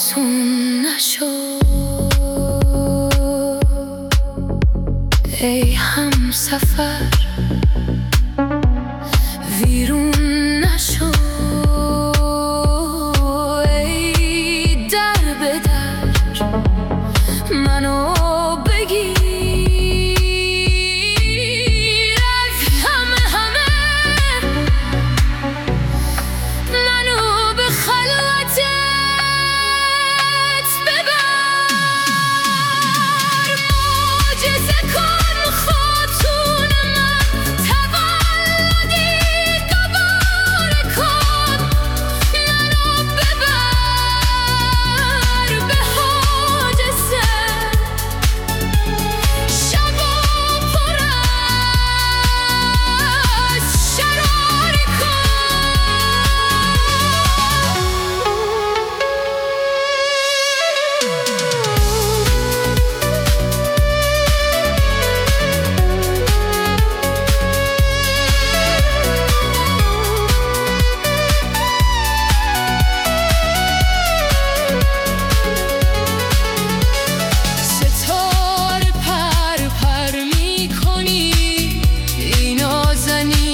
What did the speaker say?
آسون نشد ای همسفر، ویرون نشو ای در به در منو بگیر. از همه منو به خلوتت ببر، معجزه کن خاتون من، تولدی دوباره کن، منو ببر به حادثه، شبا پر از شراری کن. ستاره پر پر میکنی، ای نازنین